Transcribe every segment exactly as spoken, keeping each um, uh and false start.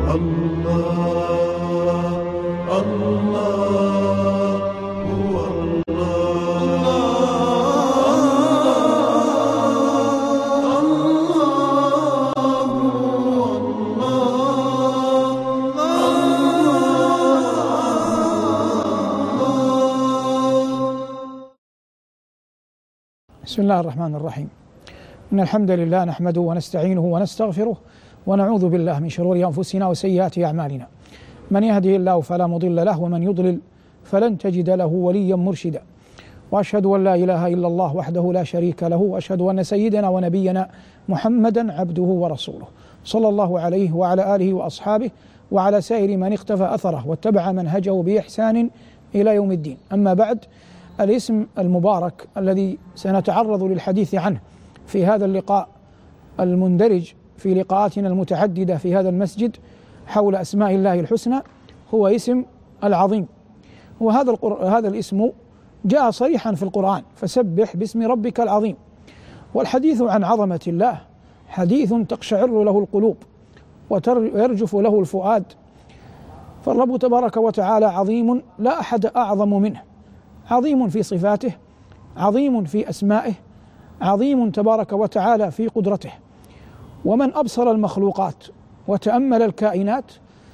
الله الله هو الله الله بسم الله الرحمن الرحيم. إن الحمد لله نحمده ونستعينه ونستغفره ونعوذ بالله من شرور أنفسنا وسيئات أعمالنا. من يهده الله فلا مضل له ومن يضلل فلن تجد له وليا مرشدا. وأشهد أن لا إله إلا الله وحده لا شريك له، وأشهد أن سيدنا ونبينا محمدا عبده ورسوله صلى الله عليه وعلى آله وأصحابه وعلى سائر من اقتفى أثره واتبع منهجه بإحسان إلى يوم الدين. أما بعد، الاسم المبارك الذي سنتعرض للحديث عنه في هذا اللقاء المندرج في لقاءاتنا المتعددة في هذا المسجد حول أسماء الله الحسنى هو اسم العظيم. وهذا القر... هذا الاسم جاء صريحا في القرآن: فسبح باسم ربك العظيم. والحديث عن عظمة الله حديث تقشعر له القلوب ويرجف له الفؤاد، فالرب تبارك وتعالى عظيم لا أحد أعظم منه، عظيم في صفاته، عظيم في أسمائه، عظيم تبارك وتعالى في قدرته. ومن أبصر المخلوقات وتأمل الكائنات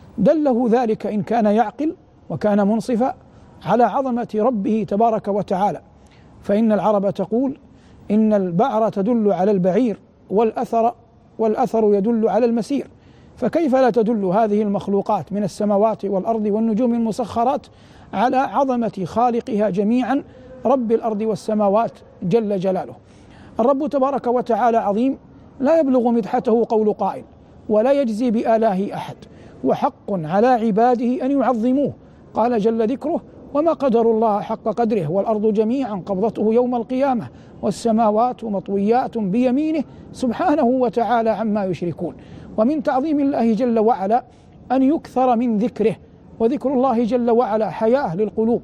دله ذلك إن كان يعقل وكان منصفا على عظمة ربه تبارك وتعالى. فإن العرب تقول: إن البعر تدل على البعير والأثر والأثر يدل على المسير. فكيف لا تدل هذه المخلوقات من السماوات والأرض والنجوم المسخرات على عظمة خالقها جميعا رب الأرض والسماوات جل جلاله. الرب تبارك وتعالى عظيم لا يبلغ مدحته قول قائل، ولا يجزي بآلاه أحد، وحق على عباده أن يعظموه. قال جل ذكره: وما قدر الله حق قدره والأرض جميعا قبضته يوم القيامة والسماوات مطويات بيمينه سبحانه وتعالى عما يشركون. ومن تعظيم الله جل وعلا أن يكثر من ذكره، وذكر الله جل وعلا حياة للقلوب.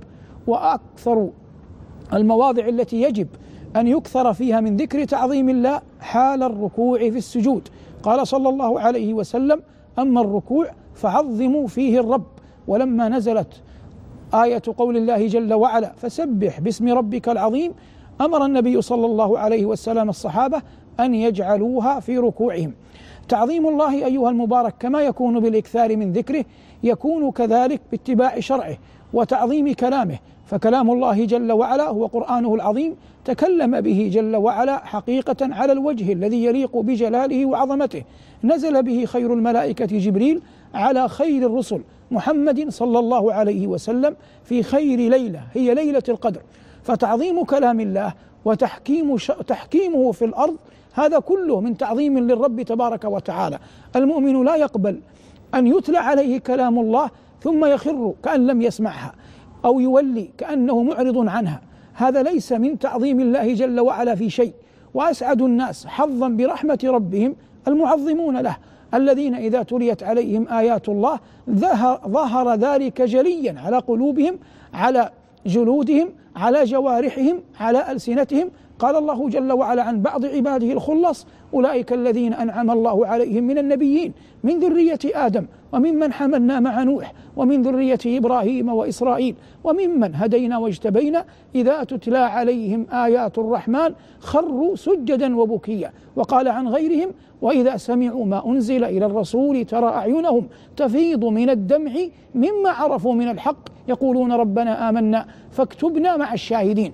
وأكثر المواضع التي يجب أن يكثر فيها من ذكر تعظيم الله حال الركوع في السجود. قال صلى الله عليه وسلم: أما الركوع فعظموا فيه الرب. ولما نزلت آية قول الله جل وعلا: فسبح باسم ربك العظيم، أمر النبي صلى الله عليه وسلم الصحابة أن يجعلوها في ركوعهم. تعظيم الله أيها المبارك كما يكون بالإكثار من ذكره يكون كذلك باتباع شرعه وتعظيم كلامه. فكلام الله جل وعلا هو قرآنه العظيم، تكلم به جل وعلا حقيقة على الوجه الذي يليق بجلاله وعظمته. نزل به خير الملائكة جبريل على خير الرسل محمد صلى الله عليه وسلم في خير ليلة هي ليلة القدر. فتعظيم كلام الله وتحكيم تحكيمه في الأرض هذا كله من تعظيم للرب تبارك وتعالى. المؤمن لا يقبل أن يتلى عليه كلام الله ثم يخر كأن لم يسمعها أو يولي كأنه معرض عنها، هذا ليس من تعظيم الله جل وعلا في شيء. وأسعد الناس حظا برحمة ربهم المعظمون له، الذين إذا تليت عليهم آيات الله ظهر, ظهر ذلك جليا على قلوبهم، على جلودهم، على جوارحهم، على ألسنتهم. قال الله جل وعلا عن بعض عباده الخلص: أولئك الذين أنعم الله عليهم من النبيين من ذرية آدم وممن حملنا مع نوح ومن ذرية إبراهيم وإسرائيل وممن هدينا واجتبينا إذا تتلى عليهم آيات الرحمن خروا سجدا وبكيا. وقال عن غيرهم: وإذا سمعوا ما أنزل إلى الرسول ترى أعينهم تفيض من الدمع مما عرفوا من الحق يقولون ربنا آمنا فاكتبنا مع الشاهدين.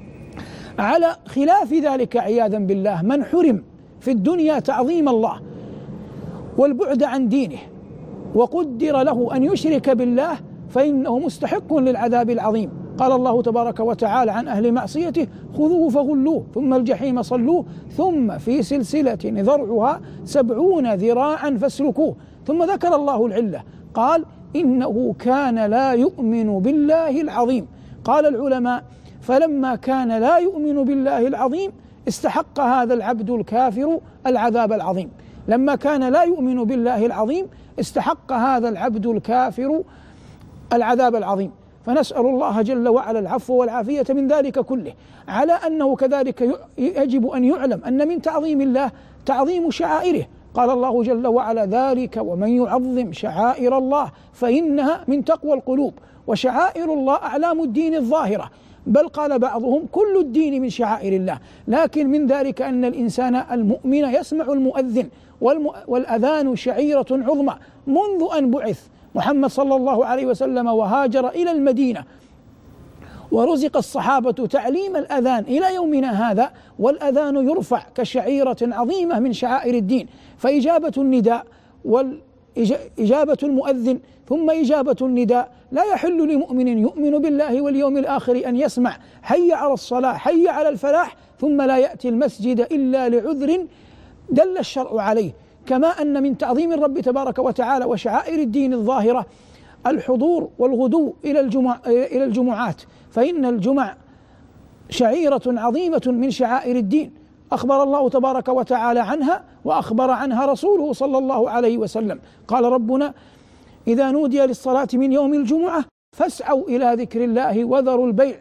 على خلاف ذلك عياذا بالله من حرم في الدنيا تعظيم الله والبعد عن دينه وقدر له أن يشرك بالله فإنه مستحق للعذاب العظيم. قال الله تبارك وتعالى عن أهل معصيته: خذوه فغلوه ثم الجحيم صلوه ثم في سلسلة ذرعها سبعون ذراعا فاسلكوه. ثم ذكر الله العلة، قال: إنه كان لا يؤمن بالله العظيم. قال العلماء: فلما كان لا يؤمن بالله العظيم استحق هذا العبد الكافر العذاب العظيم. لما كان لا يؤمن بالله العظيم استحق هذا العبد الكافر العذاب العظيم. فنسأل الله جل وعلا العفو والعافية من ذلك كله. على أنه كذلك يجب أن يعلم أن من تعظيم الله تعظيم شعائره قال الله جل وعلا: ذلك ومن يعظم شعائر الله فإنها من تقوى القلوب. وشعائر الله أعلام الدين الظاهرة، بل قال بعضهم: كل الدين من شعائر الله. لكن من ذلك أن الإنسان المؤمن يسمع المؤذن، والأذان شعيرة عظمى منذ أن بعث محمد صلى الله عليه وسلم وهاجر إلى المدينة، ورزق الصحابة تعليم الأذان إلى يومنا هذا، والأذان يرفع كشعيرة عظيمة من شعائر الدين. فإجابة النداء وإجابة المؤذن ثم إجابة النداء لا يحل لمؤمن يؤمن بالله واليوم الآخر أن يسمع حي على الصلاة حي على الفلاح ثم لا يأتي المسجد إلا لعذر دل الشرع عليه. كما أن من تعظيم الرب تبارك وتعالى وشعائر الدين الظاهرة الحضور والغدو إلى الجمع إلى الجمعات، فإن الجمع شعيرة عظيمة من شعائر الدين، أخبر الله تبارك وتعالى عنها وأخبر عنها رسوله صلى الله عليه وسلم. قال ربنا: إذا نودي للصلاة من يوم الجمعة فاسعوا إلى ذكر الله وذروا البيع.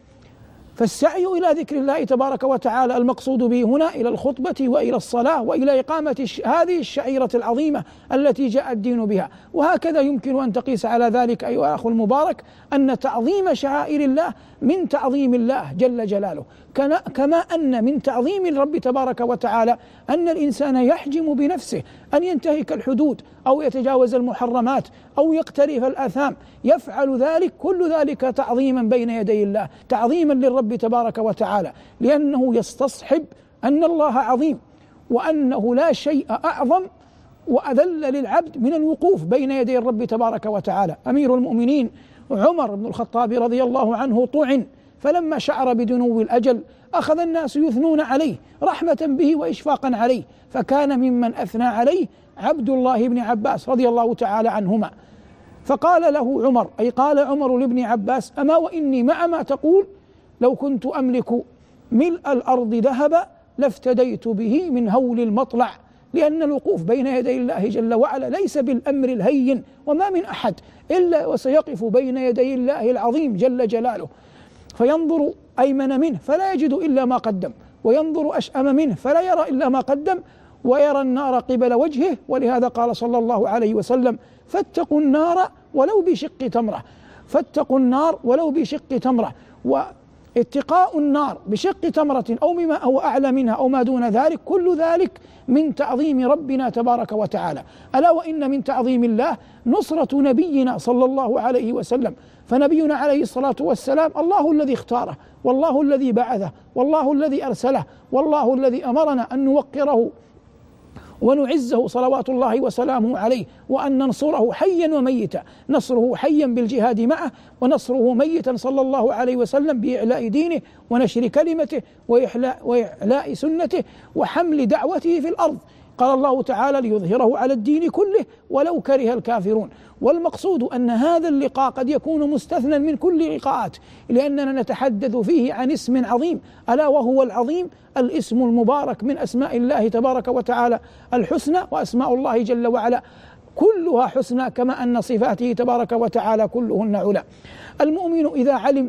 فالسعي إلى ذكر الله تبارك وتعالى المقصود به هنا إلى الخطبة وإلى الصلاة وإلى إقامة هذه الشعيرة العظيمة التي جاء الدين بها. وهكذا يمكن أن تقيس على ذلك أيها الأخ المبارك أن تعظيم شعائر الله من تعظيم الله جل جلاله، كما أن من تعظيم الرب تبارك وتعالى أن الإنسان يحجم بنفسه أن ينتهك الحدود أو يتجاوز المحرمات أو يقترف الآثام، يفعل ذلك كل ذلك تعظيما بين يدي الله، تعظيما للرب تبارك وتعالى، لأنه يستصحب أن الله عظيم وأنه لا شيء أعظم وأذل للعبد من الوقوف بين يدي الرب تبارك وتعالى. أمير المؤمنين عمر بن الخطاب رضي الله عنه طعن، فلما شعر بدنو الأجل أخذ الناس يثنون عليه رحمة به وإشفاقا عليه، فكان ممن أثنى عليه عبد الله بن عباس رضي الله تعالى عنهما، فقال له عمر، أي قال عمر لابن عباس: أما وإني مع ما تقول لو كنت أملك ملء الأرض ذهبا لافتديت به من هول المطلع. لأن الوقوف بين يدي الله جل وعلا ليس بالأمر الهين، وما من أحد إلا وسيقف بين يدي الله العظيم جل جلاله، فينظر أيمن منه فلا يجد إلا ما قدم، وينظر أشأم منه فلا يرى إلا ما قدم، ويرى النار قبل وجهه. ولهذا قال صلى الله عليه وسلم: فاتقوا النار ولو بشق تمرة، فاتقوا النار ولو بشق تمرة. واتقاء النار بشق تمرة أو مما هو أعلى منها أو ما دون ذلك، كل ذلك من تعظيم ربنا تبارك وتعالى. ألا وإن من تعظيم الله نصرة نبينا صلى الله عليه وسلم، فنبينا عليه الصلاة والسلام الله الذي اختاره، والله الذي بعثه، والله الذي أرسله، والله الذي أمرنا أن نوقره ونعزه صلوات الله وسلامه عليه، وأن ننصره حيا وميتا، نصره حيا بالجهاد معه، ونصره ميتا صلى الله عليه وسلم بإعلاء دينه ونشر كلمته وإحلاء, وإعلاء سنته وحمل دعوته في الأرض. قال الله تعالى: ليظهره على الدين كله ولو كره الكافرون. والمقصود أن هذا اللقاء قد يكون مستثنى من كل لقاءات، لأننا نتحدث فيه عن اسم عظيم، ألا وهو العظيم الاسم المبارك من أسماء الله تبارك وتعالى الحسنى. وأسماء الله جل وعلا كلها حسنى، كما أن صفاته تبارك وتعالى كلهن علا. المؤمن إذا علم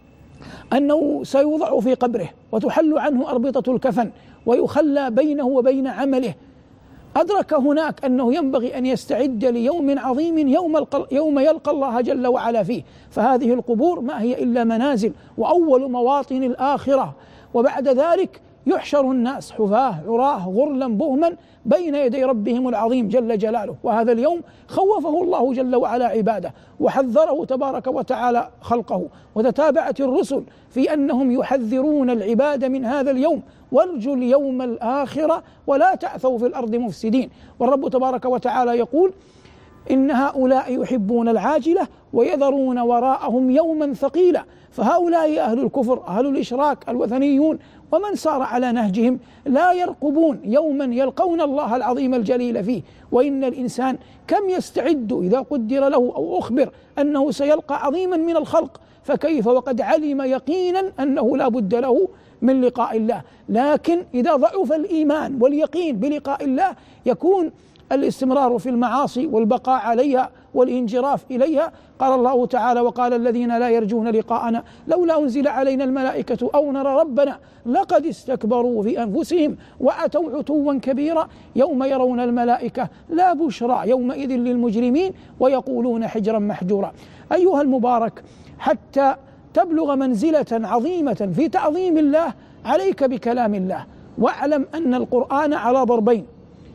أنه سيوضع في قبره وتحل عنه أربطة الكفن ويخلى بينه وبين عمله، أدرك هناك أنه ينبغي أن يستعد ليوم عظيم يوم, يوم يلقى الله جل وعلا فيه. فهذه القبور ما هي إلا منازل وأول مواطن الآخرة، وبعد ذلك يحشر الناس حفاة عراه غرلا بهما بين يدي ربهم العظيم جل جلاله. وهذا اليوم خوفه الله جل وعلا عباده، وحذره تبارك وتعالى خلقه، وتتابعت الرسل في أنهم يحذرون العباد من هذا اليوم: وارجوا اليوم الآخرة ولا تعثوا في الأرض مفسدين. والرب تبارك وتعالى يقول: إن هؤلاء يحبون العاجلة ويذرون وراءهم يوما ثقيلا. فهؤلاء أهل الكفر، أهل الإشراك، الوثنيون، ومن سار على نهجهم لا يرقبون يوما يلقون الله العظيم الجليل فيه. وإن الإنسان كم يستعد إذا قدر له أو أخبر أنه سيلقى عظيما من الخلق، فكيف وقد علم يقينا أنه لا بد له من لقاء الله. لكن إذا ضعف الإيمان واليقين بلقاء الله يكون الاستمرار في المعاصي والبقاء عليها والانجراف إليها. قال الله تعالى: وقال الذين لا يرجون لقاءنا لولا أنزل علينا الملائكة أو نرى ربنا لقد استكبروا في أنفسهم وأتوا عتوا كبيرا يوم يرون الملائكة لا بشرى يومئذ للمجرمين ويقولون حجرا محجورا. أيها المبارك، حتى تبلغ منزلة عظيمة في تعظيم الله عليك بكلام الله، واعلم أن القرآن على ضربين: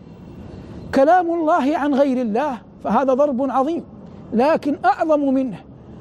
كلام الله عن غير الله فهذا ضرب عظيم، لكن أعظم منه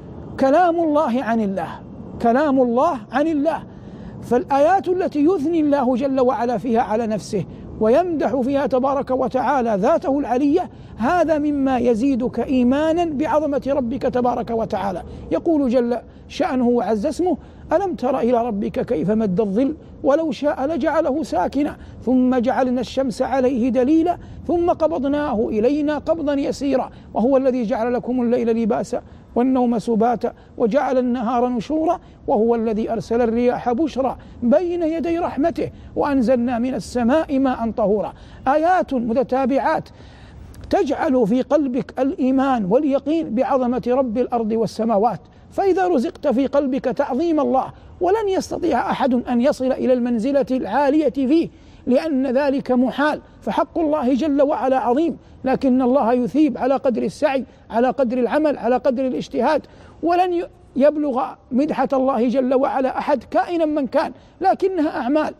كلام الله عن الله، كلام الله عن الله. فالآيات التي يثني الله جل وعلا فيها على نفسه ويمدح فيها تبارك وتعالى ذاته العلية، هذا مما يزيدك إيمانا بعظمة ربك تبارك وتعالى. يقول جل شأنه وعز اسمه: ألم تر إلى ربك كيف مد الظل ولو شاء لجعله ساكنا ثم جعلنا الشمس عليه دليلا ثم قبضناه إلينا قبضا يسيرا وهو الذي جعل لكم الليل لباسا والنوم سباتا وجعل النهار نشورا وهو الذي أرسل الرياح بشرا بين يدي رحمته وأنزلنا من السماء ماء طهورا. آيات متتابعات تجعل في قلبك الإيمان واليقين بعظمة رب الأرض والسماوات. فإذا رزقت في قلبك تعظيم الله، ولن يستطيع أحد أن يصل إلى المنزلة العالية فيه لأن ذلك محال، فحق الله جل وعلا عظيم، لكن الله يثيب على قدر السعي، على قدر العمل، على قدر الاجتهاد. ولن يبلغ مدحة الله جل وعلا أحد كائنا من كان، لكنها أعمال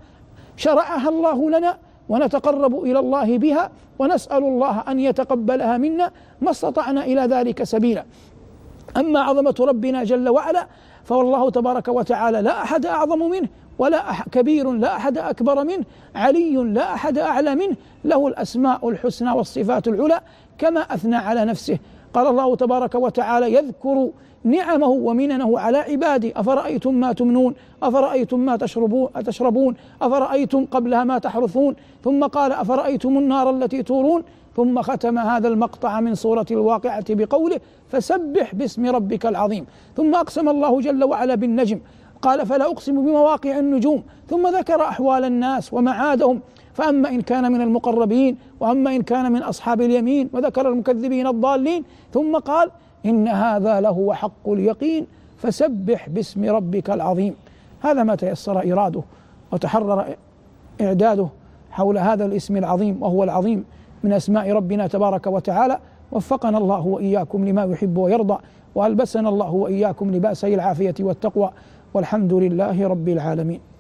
شرعها الله لنا ونتقرب إلى الله بها، ونسأل الله أن يتقبلها منا ما استطعنا إلى ذلك سبيلا. أما عظمة ربنا جل وعلا فوالله تبارك وتعالى لا أحد أعظم منه، ولا أح كبير لا أحد أكبر منه، علي لا أحد أعلى منه، له الأسماء الحسنى والصفات العلى كما أثنى على نفسه. قال الله تبارك وتعالى يذكر نعمه ومننه على عباده: أفرأيتم ما تمنون أفرأيتم ما تشربون تشربون أفرأيتم قبلها ما تحرثون، ثم قال: أفرأيتم النار التي تورون، ثم ختم هذا المقطع من سورة الواقعة بقوله: فسبح باسم ربك العظيم. ثم أقسم الله جل وعلا بالنجم، قال: فلا أقسم بمواقع النجوم، ثم ذكر أحوال الناس ومعادهم، فأما إن كان من المقربين وأما إن كان من أصحاب اليمين، وذكر المكذبين الضالين، ثم قال: إن هذا لهو حق اليقين فسبح باسم ربك العظيم. هذا ما تيسر إراده وتحرر إعداده حول هذا الاسم العظيم، وهو العظيم من أسماء ربنا تبارك وتعالى. وفقنا الله وإياكم لما يحب ويرضى، وألبسنا الله وإياكم لباسي العافية والتقوى، والحمد لله رب العالمين.